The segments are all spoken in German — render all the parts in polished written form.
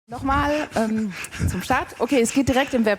Nochmal zum Start. Okay, es geht direkt im Web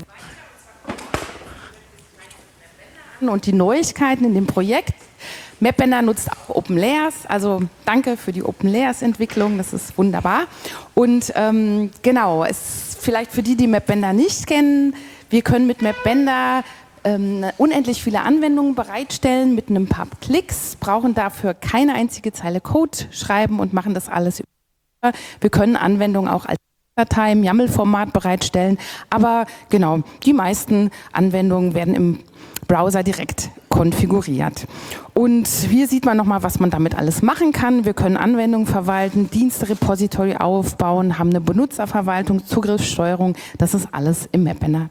und die Neuigkeiten in dem Projekt. Mapbender nutzt auch Open Layers, also danke für die Open Layers Entwicklung, das ist wunderbar. Und genau, es vielleicht für die Mapbender nicht kennen, wir können mit Mapbender unendlich viele Anwendungen bereitstellen mit ein paar Klicks, brauchen dafür keine einzige Zeile Code schreiben und machen das alles über. Wir können Anwendungen auch als Datei im YAML-Format bereitstellen, aber genau, die meisten Anwendungen werden im Browser direkt konfiguriert. Und hier sieht man nochmal, was man damit alles machen kann. Wir können Anwendungen verwalten, Dienste-Repository aufbauen, haben eine Benutzerverwaltung, Zugriffssteuerung, das ist alles im Mapbender.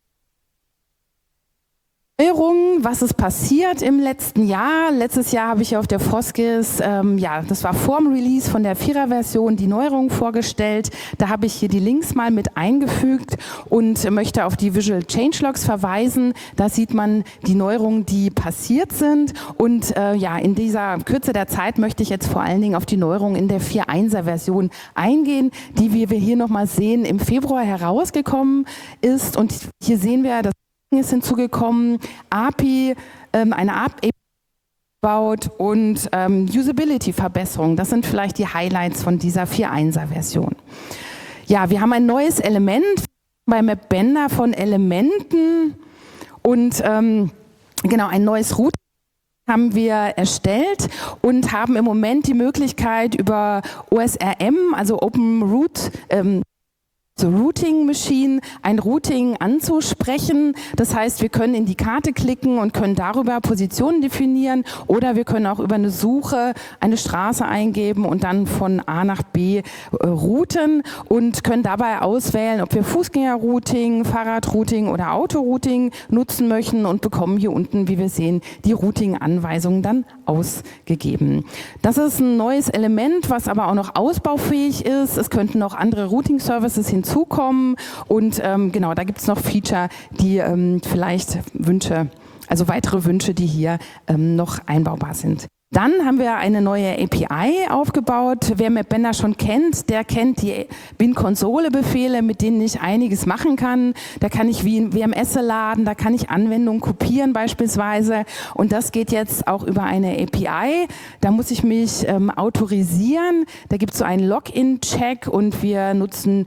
Was ist passiert im letzten Jahr? Letztes Jahr habe ich auf der Foskis, das war vor dem Release von der 4er-Version, die Neuerungen vorgestellt. Da habe ich hier die Links mal mit eingefügt und möchte auf die Visual Changelogs verweisen. Da sieht man die Neuerungen, die passiert sind. Und in dieser Kürze der Zeit möchte ich jetzt vor allen Dingen auf die Neuerungen in der 4.1er-Version eingehen, die, wie wir hier nochmal sehen, im Februar herausgekommen ist. Und hier sehen wir, dass ist hinzugekommen, API, eine API gebaut und Usability-Verbesserung. Das sind vielleicht die Highlights von dieser 4.1er-Version. Ja, wir haben ein neues Element bei Mapbender von Elementen und ein neues Routing haben wir erstellt und haben im Moment die Möglichkeit über OSRM, also Open Route, Routing Machine, ein Routing anzusprechen. Das heißt, wir können in die Karte klicken und können darüber Positionen definieren oder wir können auch über eine Suche eine Straße eingeben und dann von A nach B routen und können dabei auswählen, ob wir Fußgängerrouting, Fahrradrouting oder Autorouting nutzen möchten und bekommen hier unten, wie wir sehen, die Routing-Anweisungen dann ausgegeben. Das ist ein neues Element, was aber auch noch ausbaufähig ist. Es könnten noch andere Routing-Services hinzukommen und da gibt es noch Feature, die vielleicht weitere Wünsche, die hier noch einbaubar sind. Dann haben wir eine neue API aufgebaut. Wer Mapbender schon kennt, der kennt die Bin-Konsole-Befehle, mit denen ich einiges machen kann. Da kann ich WMS laden, da kann ich Anwendungen kopieren beispielsweise. Und das geht jetzt auch über eine API. Da muss ich mich autorisieren. Da gibt es so einen Login-Check und wir nutzen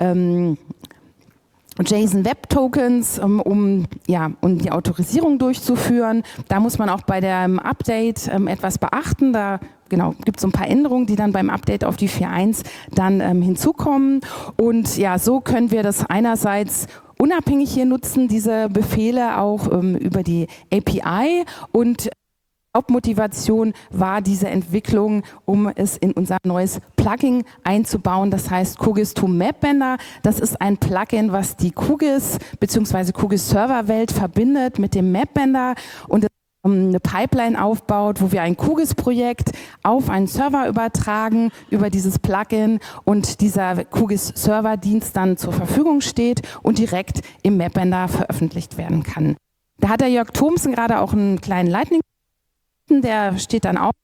JSON Web Tokens, um die Autorisierung durchzuführen. Da muss man auch bei dem Update etwas beachten. Da gibt es so ein paar Änderungen, die dann beim Update auf die 4.1 dann hinzukommen. Und ja, so können wir das einerseits unabhängig hier nutzen, diese Befehle auch über die API und Hauptmotivation war diese Entwicklung, um es in unser neues Plugin einzubauen. Das heißt QGIS to Mapbender. Das ist ein Plugin, was die QGIS bzw. QGIS Serverwelt verbindet mit dem Mapbender und eine Pipeline aufbaut, wo wir ein QGIS-Projekt auf einen Server übertragen über dieses Plugin und dieser QGIS-Serverdienst dann zur Verfügung steht und direkt im Mapbender veröffentlicht werden kann. Da hat der Jörg Thomsen gerade auch einen kleinen Lightning. Der steht dann auch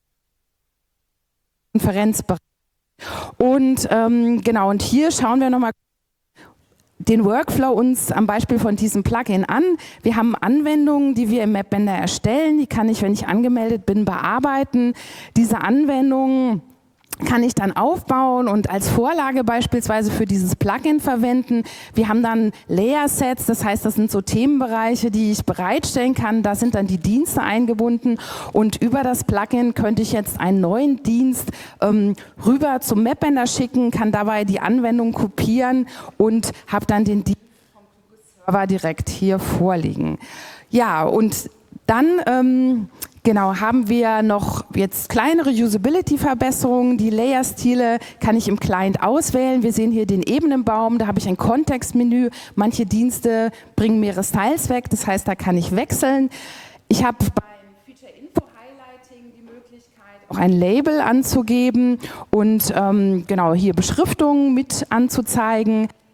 in der Konferenzbereich. Und und hier schauen wir nochmal den Workflow uns am Beispiel von diesem Plugin an. Wir haben Anwendungen, die wir im Mapbender erstellen. Die kann ich, wenn ich angemeldet bin, bearbeiten. Diese Anwendungen kann ich dann aufbauen und als Vorlage beispielsweise für dieses Plugin verwenden. Wir haben dann Layer-Sets, das heißt, das sind so Themenbereiche, die ich bereitstellen kann. Da sind dann die Dienste eingebunden und über das Plugin könnte ich jetzt einen neuen Dienst rüber zum Mapbender schicken, kann dabei die Anwendung kopieren und habe dann den Dienst vom Server direkt hier vorliegen. Ja, und dann haben wir noch jetzt kleinere Usability-Verbesserungen. Die Layer-Stile kann ich im Client auswählen. Wir sehen hier den Ebenenbaum, da habe ich ein Kontextmenü. Manche Dienste bringen mehrere Styles weg, das heißt, da kann ich wechseln. Ich habe beim Feature-Info-Highlighting die Möglichkeit, auch ein Label anzugeben und hier Beschriftungen mit anzuzeigen.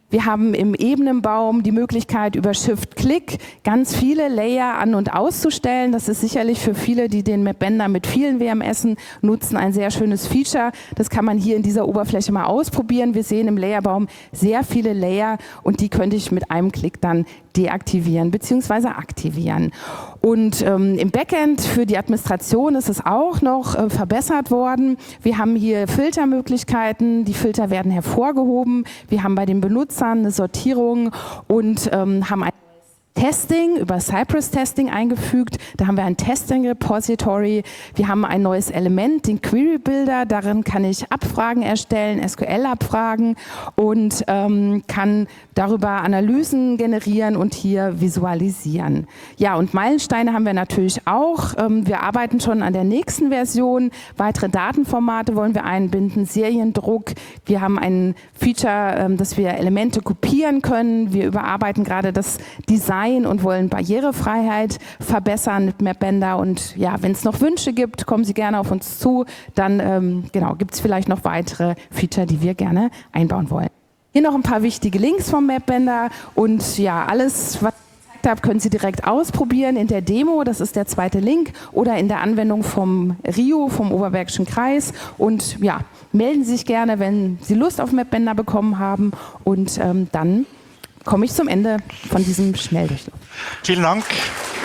Wir haben im Ebenenbaum die Möglichkeit, über Shift-Click ganz viele Layer an- und auszustellen. Das ist sicherlich für viele, die den Mapbender mit vielen WMS nutzen, ein sehr schönes Feature. Das kann man hier in dieser Oberfläche mal ausprobieren. Wir sehen im Layerbaum sehr viele Layer und die könnte ich mit einem Klick dann deaktivieren bzw. aktivieren. Und im Backend für die Administration ist es auch noch verbessert worden. Wir haben hier Filtermöglichkeiten, die Filter werden hervorgehoben. Wir haben bei den Benutzern eine Sortierung und haben ein Testing über Cypress Testing eingefügt. Da haben wir ein Testing Repository. Wir haben ein neues Element, den Query Builder. Darin kann ich Abfragen erstellen, SQL-Abfragen und kann darüber Analysen generieren und hier visualisieren. Ja, und Meilensteine haben wir natürlich auch. Wir arbeiten schon an der nächsten Version. Weitere Datenformate wollen wir einbinden, Seriendruck. Wir haben ein Feature, dass wir Elemente kopieren können. Wir überarbeiten gerade das Design und wollen Barrierefreiheit verbessern mit Mapbender. Und ja, wenn es noch Wünsche gibt, kommen Sie gerne auf uns zu. Dann genau, gibt es vielleicht noch weitere Feature, die wir gerne einbauen wollen. Hier noch ein paar wichtige Links vom Mapbender und ja, alles, was ich gezeigt habe, können Sie direkt ausprobieren in der Demo. Das ist der zweite Link oder in der Anwendung vom RIU, vom Oberbergischen Kreis. Und ja, melden Sie sich gerne, wenn Sie Lust auf Mapbender bekommen haben und dann komme ich zum Ende von diesem Schnelldurchlauf. Vielen Dank.